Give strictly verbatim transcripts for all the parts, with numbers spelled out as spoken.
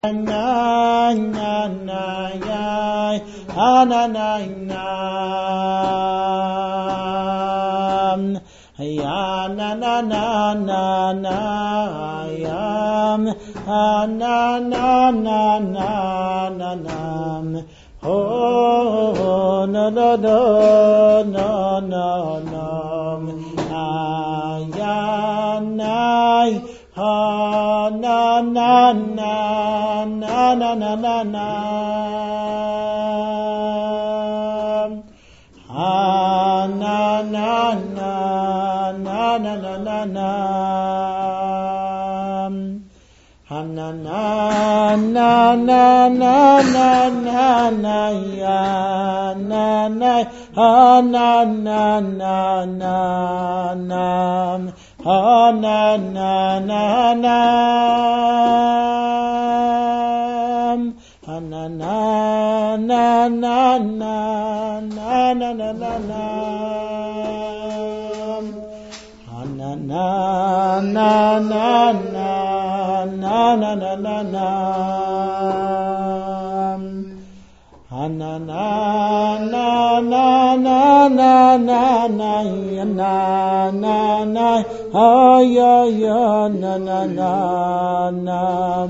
na na na ya na na na ya na na na na na ya na na na na na na oh no no no no no no ya na ha na na na na na na na na ha na na na na na na na na ha na na na na na na na na ya na na ha na na na na na ha na na na na ha na na na na na na na na na na ha na na na na na na na na na na ha na na na na na na na na ya na na na ha ya ya na na na na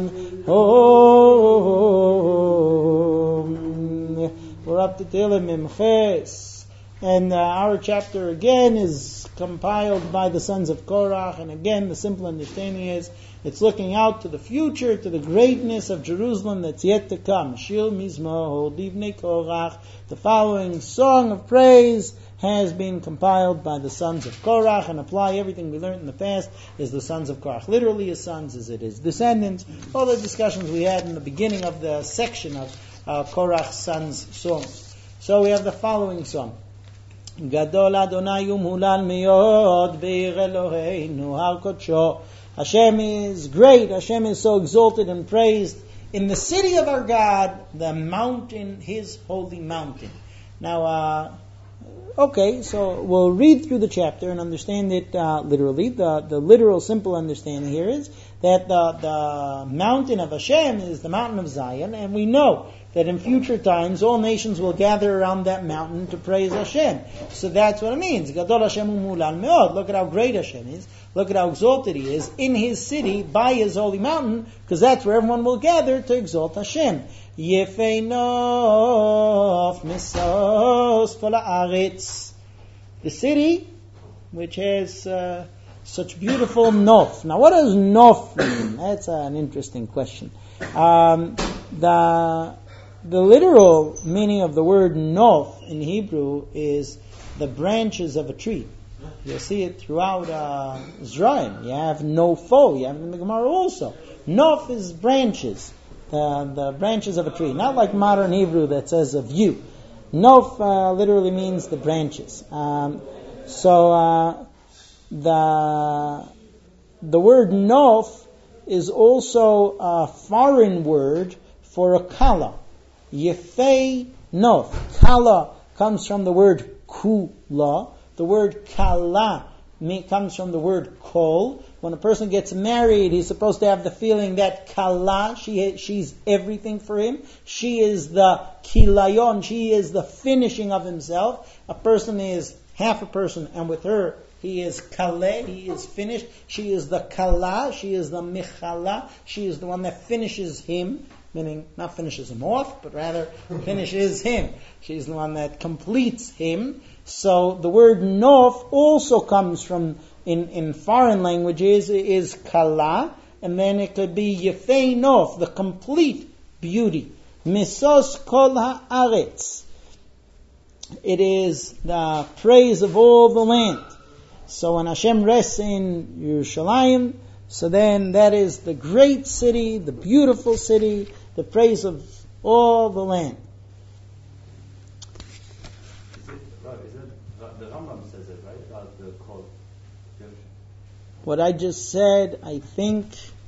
oh. We're up to Tehillim Memches, and uh, our chapter again is compiled by the sons of Korach, and again the simple understanding is it's looking out to the future, to the greatness of Jerusalem that's yet to come. Shir Mizmor Livnei Korach. The following song of praise has been compiled by the sons of Korach, and apply everything we learned in the past is the sons of Korach. Literally his sons, as it is descendants. All the discussions we had in the beginning of the section of uh, Korach's sons' songs. So we have the following song. Gadol Adonai umhulal meyod be'ir Eloheinu har kodsho. Hashem is great. Hashem is so exalted and praised in the city of our God, the mountain, His holy mountain. Now, uh, okay, so we'll read through the chapter and understand it uh, literally. The, the literal, simple understanding here is that the, the mountain of Hashem is the mountain of Zion, and we know that in future times all nations will gather around that mountain to praise Hashem. So that's what it means. Gadol Hashem umulal meod. Look at how great Hashem is. Look at how exalted He is in His city by His holy mountain, because that's where everyone will gather to exalt Hashem. Yefei nof misos kol haaretz. The city which has uh, such beautiful nof. Now, what does nof mean? That's uh, an interesting question. Um, the the literal meaning of the word nof in Hebrew is the branches of a tree. You'll see it throughout uh, Zraim. You have nofo. You have it in the Gemara also. Nof is branches, the, the branches of a tree. Not like modern Hebrew that says a view. Nof uh, literally means the branches. Um, so uh, the the word nof is also a foreign word for a kala. Yefei nof. Kala comes from the word kula. The word kala comes from the word kol. When a person gets married, he's supposed to have the feeling that kala, she, she's everything for him. She is the kilayon, she is the finishing of himself. A person is half a person, and with her, he is kale, he is finished. She is the kala, she is the michala, she is the one that finishes him. Meaning, not finishes him off, but rather finishes him. She's the one that completes him. So the word nof also comes from, in, in foreign languages, is kala, and then it could be yefei nof, the complete beauty. Misos kol haaretz. It is the praise of all the land. So when Hashem rests in Yerushalayim, so then that is the great city, the beautiful city, the praise of all the land. Is it, right, is it, the Rambam says it, right? About the call. What I just said, I think,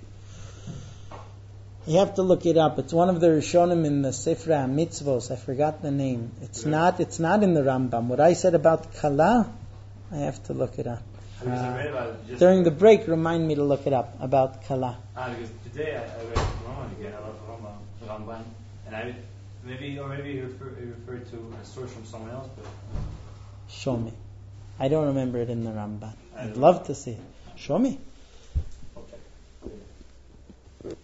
you have to look it up. It's one of the Rishonim in the Sefer HaMitzvos. I forgot the name. It's yeah. not. It's not in the Rambam. What I said about Kala, I have to look it up. Because I read about it just During the break, remind me to look it up about Kala. Ah, because today I, I read Rambam again. I love Rambam, Ramban, and I maybe or maybe you refer, you referred to a source from someone else, but Show me. I don't remember it in the Ramban. I I'd don't love to see it. Show me. okay.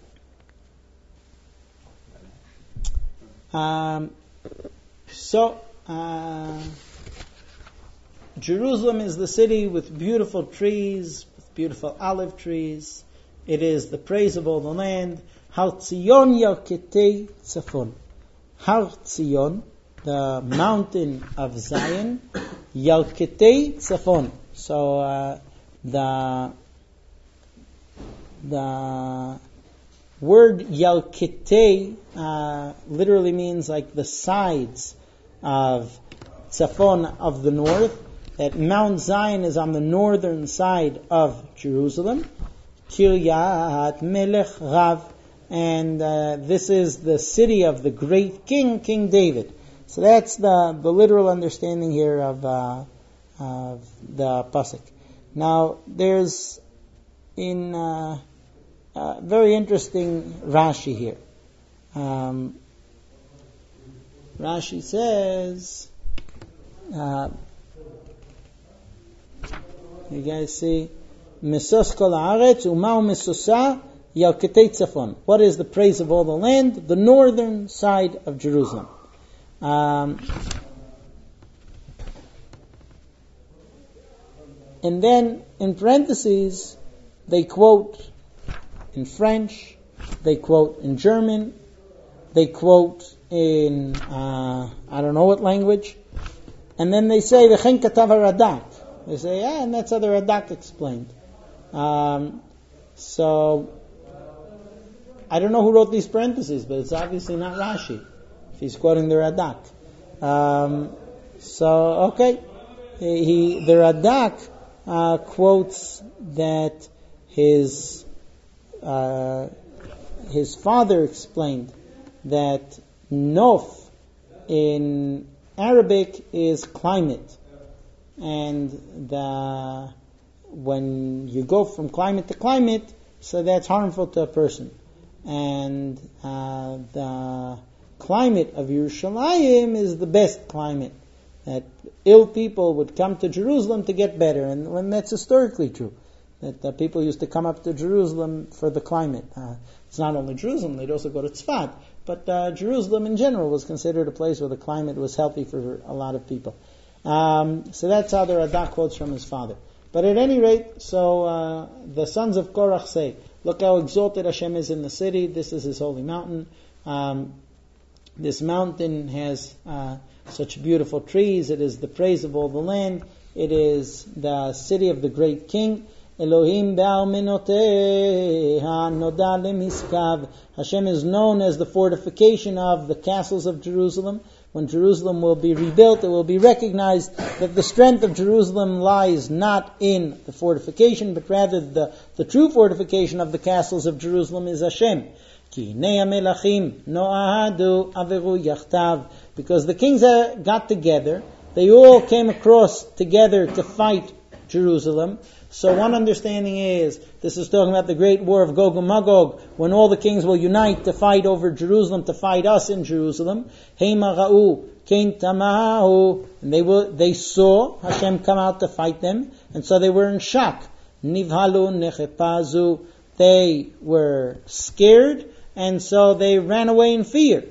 Um, so, uh, Jerusalem is the city with beautiful trees, with beautiful olive trees. It is the praise of all the land. Har Tzion Yalketei Tzafon. Har Tzion, the mountain of Zion, Yalketei Tzafon. So uh, the the word Yalketei uh, literally means like the sides of Tzafon, of the north. That Mount Zion is on the northern side of Jerusalem. Kiryat Melech Rav, and uh, this is the city of the great king, King David. So that's the, the literal understanding here of, uh, of the pasuk. Now there's in uh, uh, very interesting Rashi here. Um, Rashi says, uh, you guys see, Mesos kol haaretz umau mesosa yalketei tzafon. What is the praise of all the land? The northern side of Jerusalem. Um, and then in parentheses, they quote in French, they quote in German, they quote in uh, I don't know what language, and then they say v'chen katav haradak. They say, yeah, and that's how the Radak explained. Um, so, I don't know who wrote these parentheses, but it's obviously not Rashi, if he's quoting the Radak. Um, so, okay. He, the Radak uh, quotes that his uh, his father explained that Nof in Arabic is climate. And the, when you go from climate to climate, so that's harmful to a person. And uh, the climate of Yerushalayim is the best climate. That ill people would come to Jerusalem to get better. And when that's historically true. That uh, people used to come up to Jerusalem for the climate. Uh, it's not only Jerusalem, they'd also go to Tzfat. But uh, Jerusalem in general was considered a place where the climate was healthy for a lot of people. Um, so that's how the Radak quotes from his father. But at any rate, so uh, the sons of Korach say, look how exalted Hashem is in the city. This is his holy mountain. Um, this mountain has uh, such beautiful trees. It is the praise of all the land. It is the city of the great king. Elohim be'almenoteha noda lemiskav. Hashem is known as the fortification of the castles of Jerusalem. When Jerusalem will be rebuilt, it will be recognized that the strength of Jerusalem lies not in the fortification, but rather the, the true fortification of the castles of Jerusalem is Hashem. Ki nei hamelachim no'ahadu averu yachtav. Because the kings got together, they all came across together to fight Jerusalem. So one understanding is, this is talking about the great war of Gog and Magog, when all the kings will unite to fight over Jerusalem, to fight us in Jerusalem. Heima ra'u, kein tamahu, and they will, they saw Hashem come out to fight them, and so they were in shock. Nivhalu nechepazu, they were scared, and so they ran away in fear.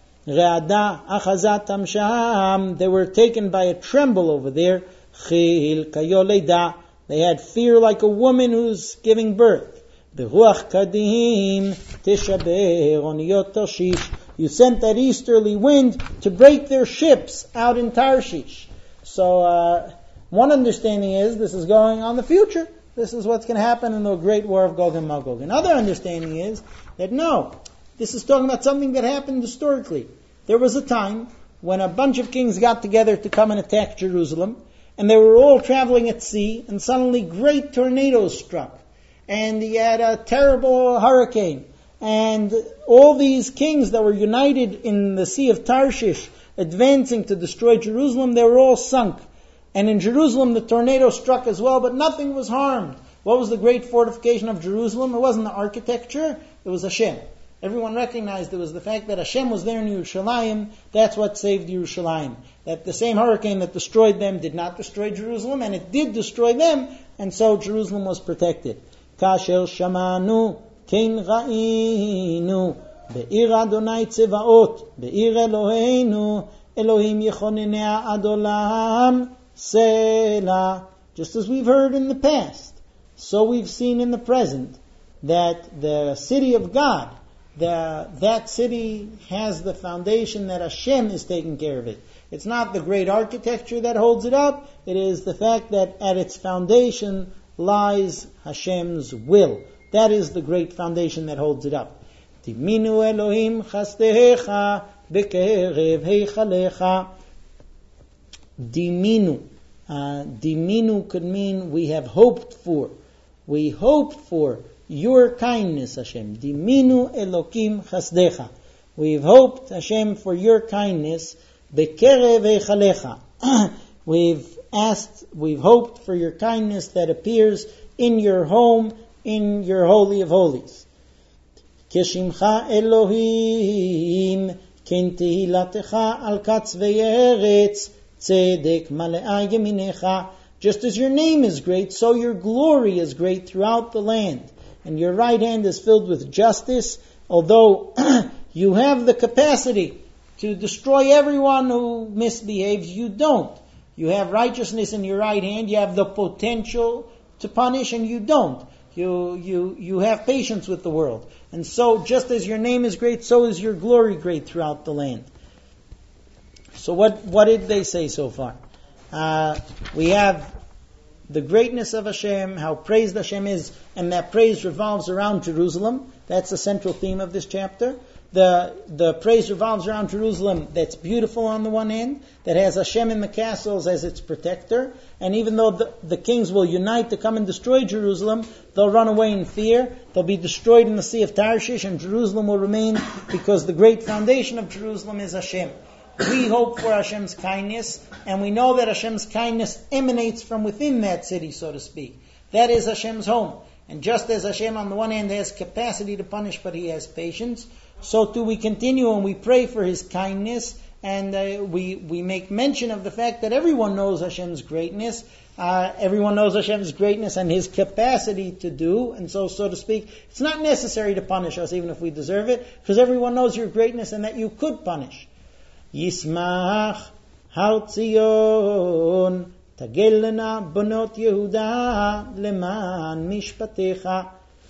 Re'ada achazat amsham, they were taken by a tremble over there. Chil kayoleda, they had fear like a woman who's giving birth. Beruach kadim tishabeh oniyot Tarshish. You sent that easterly wind to break their ships out in Tarshish. So uh, one understanding is this is going on the future. This is what's going to happen in the great war of Gog and Magog. Another understanding is that no, this is talking about something that happened historically. There was a time when a bunch of kings got together to come and attack Jerusalem. And they were all traveling at sea, and suddenly great tornadoes struck. And he had a terrible hurricane. And all these kings that were united in the Sea of Tarshish, advancing to destroy Jerusalem, they were all sunk. And in Jerusalem, the tornado struck as well, but nothing was harmed. What was the great fortification of Jerusalem? It wasn't the architecture, it was Hashem. Everyone recognized it was the fact that Hashem was there in Yerushalayim. That's what saved Yerushalayim. That the same hurricane that destroyed them did not destroy Jerusalem, and it did destroy them, and so Jerusalem was protected. Kasher shamanu kein ra'inu be'ir Adonai tzevaot be'ir Eloheinu Elohim yechonenea ad olam Selah. Just as we've heard in the past, so we've seen in the present, that the city of God, the, that city has the foundation that Hashem is taking care of it. It's not the great architecture that holds it up, it is the fact that at its foundation lies Hashem's will. That is the great foundation that holds it up. Diminu Elohim chastecha bekerev heichalecha. Diminu. Uh, diminu could mean we have hoped for. We hoped for your kindness, Hashem. Diminu Elokim chasdecha. We've hoped, Hashem, for your kindness. Bekerev heichalecha. We've asked, we've hoped for your kindness that appears in your home, in your Holy of Holies. Keshimcha Elohim ken tehilatecha al katzvei eretz tzedek malei yeminecha. Just as your name is great, so your glory is great throughout the land. And your right hand is filled with justice, although you have the capacity to destroy everyone who misbehaves, you don't. You have righteousness in your right hand, you have the potential to punish, and you don't. You, you, you have patience with the world. And so, just as your name is great, so is your glory great throughout the land. So what, what did they say so far? Uh, we have the greatness of Hashem, how praised Hashem is, and that praise revolves around Jerusalem. That's the central theme of this chapter. The the praise revolves around Jerusalem, that's beautiful on the one hand, that has Hashem in the castles as its protector, and even though the, the kings will unite to come and destroy Jerusalem, they'll run away in fear, they'll be destroyed in the Sea of Tarshish, and Jerusalem will remain because the great foundation of Jerusalem is Hashem. We hope for Hashem's kindness, and we know that Hashem's kindness emanates from within that city, so to speak. That is Hashem's home. And just as Hashem on the one hand has capacity to punish, but He has patience, so too we continue and we pray for His kindness, and uh, we we make mention of the fact that everyone knows Hashem's greatness. Uh, everyone knows Hashem's greatness and His capacity to do, and so, so to speak, it's not necessary to punish us even if we deserve it, because everyone knows your greatness and that you could punish. Yismach Har Tzion Tagelna Bonot Yehuda Leman Mishpatecha.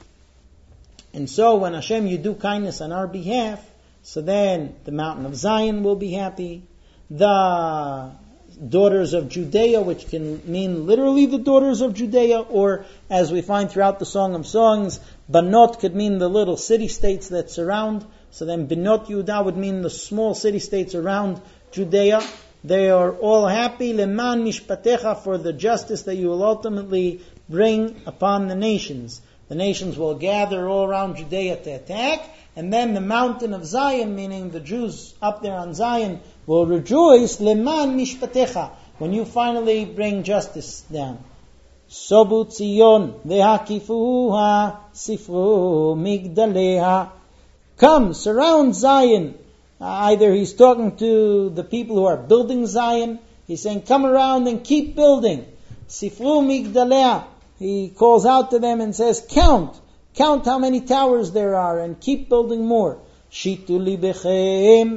And so when Hashem, you do kindness on our behalf, so then the mountain of Zion will be happy. The daughters of Judea, which can mean literally the daughters of Judea, or as we find throughout the Song of Songs, Banot could mean the little city-states that surround. So then Benot Yehuda would mean the small city-states around Judea. They are all happy, Leman Mishpatecha, for the justice that you will ultimately bring upon the nations. The nations will gather all around Judea to attack, and then the mountain of Zion, meaning the Jews up there on Zion, will rejoice, Leman Mishpatecha, when you finally bring justice down. Sobu Tzion vehakifuha sifru migdaleha. Come, surround Zion. Uh, either he's talking to the people who are building Zion, he's saying, come around and keep building. Sifru migdalea. He calls out to them and says, count. Count how many towers there are and keep building more. Shitu libechem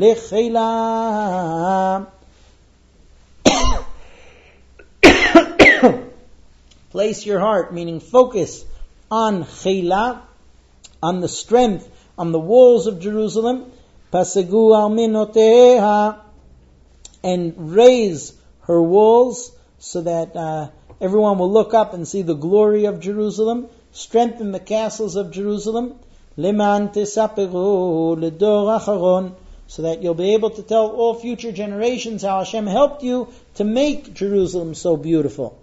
lecheila. Place your heart, meaning focus on cheila, on the strength, on the walls of Jerusalem, pasegu al minoteha, and raise her walls so that uh, everyone will look up and see the glory of Jerusalem. Strengthen the castles of Jerusalem, leman tesaperu ledor acharon, so that you'll be able to tell all future generations how Hashem helped you to make Jerusalem so beautiful.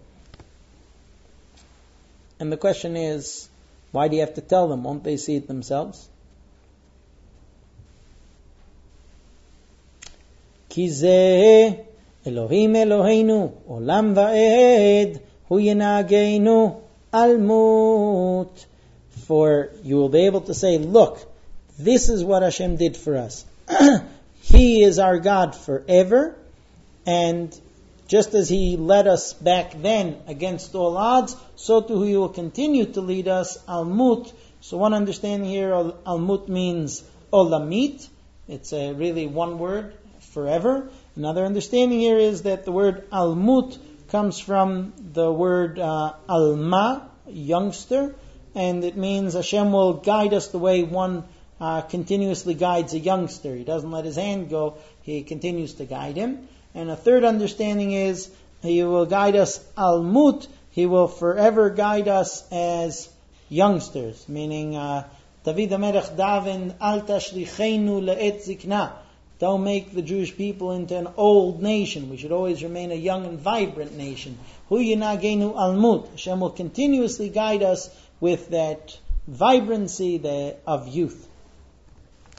And the question is, why do you have to tell them? Won't they see it themselves? Ki zeh Elohim Eloheinu olam va'ed hu yenagenu almut. For you will be able to say, look, this is what Hashem did for us. He is our God forever, and just as He led us back then against all odds, so too He will continue to lead us almut. So one understanding here, almut means olamit. It's a really one word, forever. Another understanding here is that the word almut comes from the word uh, alma, youngster, and it means Hashem will guide us the way one uh, continuously guides a youngster. He doesn't let his hand go, He continues to guide him. And a third understanding is He will guide us almut, He will forever guide us as youngsters, meaning uh, David HaMelech daven al tashlichenu le'et zikna. Don't make the Jewish people into an old nation. We should always remain a young and vibrant nation. Hu yinagenu almut. Hashem will continuously guide us with that vibrancy of youth.